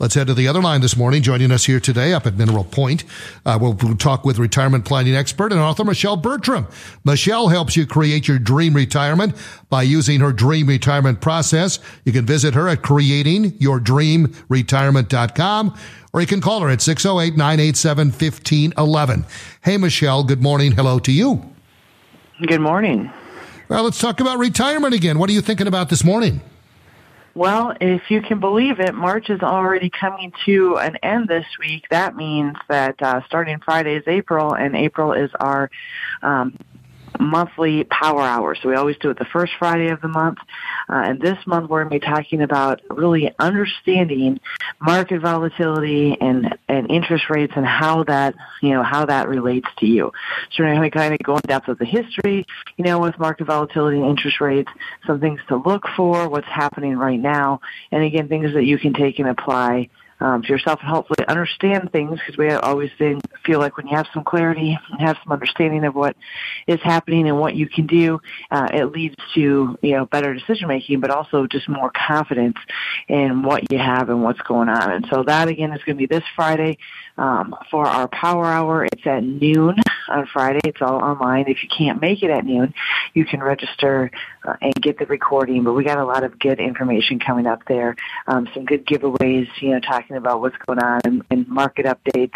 Let's head to the other line this morning. Joining us here today up at Mineral Point, we'll talk with retirement planning expert and author Michelle Bertram. Michelle helps you create your dream retirement by using her dream retirement process. You can visit her at creatingyourdreamretirement.com, or you can call her at 608-987-1511. Hey, Michelle, good morning. Hello to you. Good morning. Well, let's talk about retirement again. What are you thinking about this morning? Well, if you can believe it, March is already coming to an end this week. That means that starting Friday is April, and April is our monthly power hour. So we always do it the first Friday of the month. And this month we're going to be talking about really understanding market volatility and interest rates and how that relates to you. So we're going to kind of go in depth with the history, with market volatility and interest rates, some things to look for, what's happening right now, and again, things that you can take and apply to yourself and hopefully understand things, because we always feel like when you have some clarity and have some understanding of what is happening and what you can do, it leads to better decision making, but also just more confidence in what you have and what's going on. And so that again is going to be this Friday for our power hour. It's at noon on Friday. It's all online. If you can't make it at noon, you can register and get the recording. But we got a lot of good information coming up there. Some good giveaways, talking about what's going on and market updates,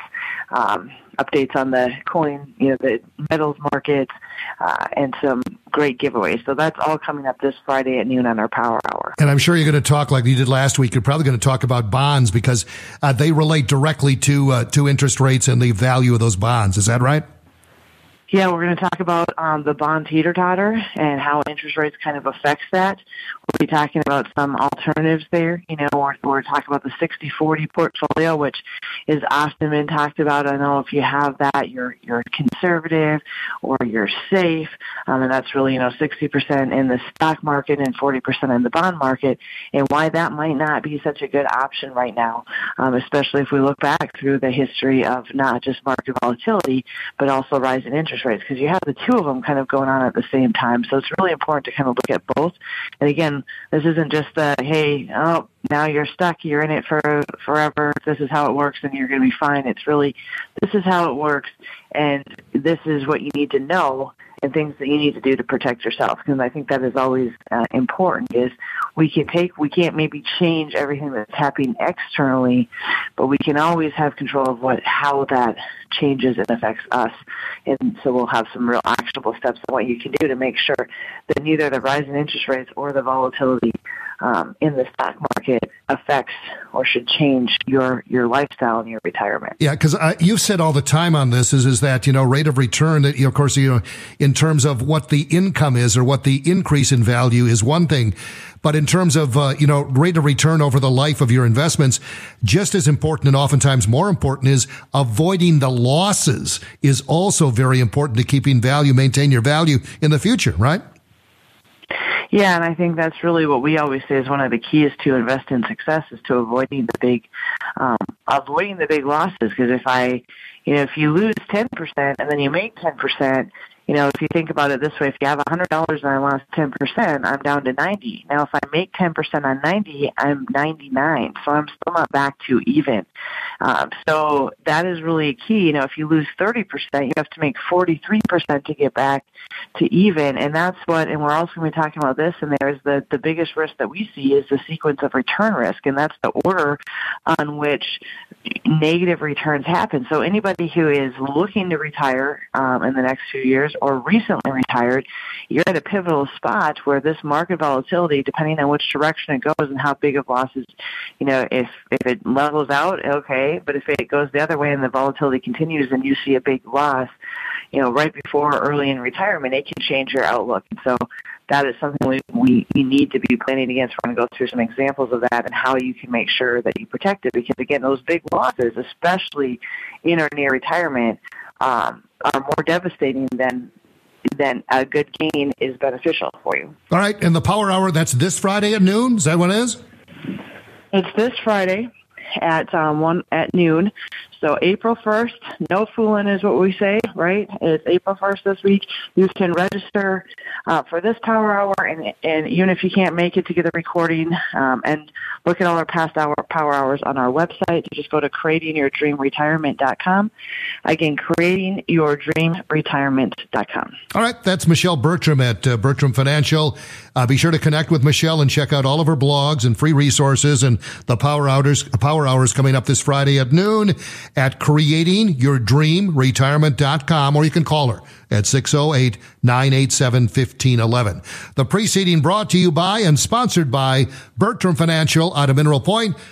updates on the coin, the metals markets, and some great giveaways. So that's all coming up this Friday at noon on our Power Hour. And I'm sure you're going to talk like you did last week. You're probably going to talk about bonds because they relate directly to interest rates and the value of those bonds. Is that right? Yeah, we're going to talk about the bond teeter-totter and how interest rates kind of affects that. We'll be talking about some alternatives there. We're talking about the 60-40 portfolio, which is often been talked about. I know if you have that, you're conservative or you're safe, and that's really 60% in the stock market and 40% in the bond market, and why that might not be such a good option right now, especially if we look back through the history of not just market volatility, but also rising interest rates, because you have the two of them kind of going on at the same time. So it's really important to kind of look at both. And again, this isn't just now you're stuck, you're in it for forever, this is how it works and you're going to be fine. It's really, this is how it works, and this is what you need to know and things that you need to do to protect yourself. Because I think that is always important, is we can't maybe change everything that's happening externally, but we can always have control of how that changes and affects us. And so we'll have some real actionable steps on what you can do to make sure that neither the rise in interest rates or the volatility in the stock market affects or should change your lifestyle and your retirement. Yeah, because you've said all the time on this is that, rate of return, that, of course, in terms of what the income is or what the increase in value is one thing. But in terms of, rate of return over the life of your investments, just as important and oftentimes more important is avoiding the losses is also very important to keeping value, maintain your value in the future, right? Yeah, and I think that's really what we always say is one of the keys to invest in success is to avoiding the big losses. Because if you lose 10% and then you make 10%, if you think about it this way, if you have $100 and I lost 10%, I'm down to 90. Now, if I make 10% on 90, I'm 99. So I'm still not back to even. So that is really a key. If you lose 30%, you have to make 43% to get back to even. And that's and we're also going to be talking about this, and there's the biggest risk that we see is the sequence of return risk. And that's the order on which negative returns happen. So anybody who is looking to retire in the next few years or recently retired, you're at a pivotal spot where this market volatility, depending on which direction it goes and how big of losses, if it levels out, okay, but if it goes the other way and the volatility continues and you see a big loss, right before or early in retirement, it can change your outlook. And so that is something we need to be planning against. We're going to go through some examples of that and how you can make sure that you protect it, because again, those big losses, especially in or near retirement, are more devastating than a good gain is beneficial for you. All right, and the Power Hour, that's this Friday at noon? Is that what it is? It's this Friday at noon. So April 1st, no fooling is what we say, right? It's April 1st this week. You can register for this Power Hour, and even if you can't make it to get the recording and look at all our past Power Hours on our website, just go to creatingyourdreamretirement.com. Again, creatingyourdreamretirement.com. All right, that's Michelle Bertram at Bertram Financial. Be sure to connect with Michelle and check out all of her blogs and free resources and the Power Hours coming up this Friday at noon at creatingyourdreamretirement.com, or you can call her at 608-987-1511. The preceding brought to you by and sponsored by Bertram Financial out of Mineral Point.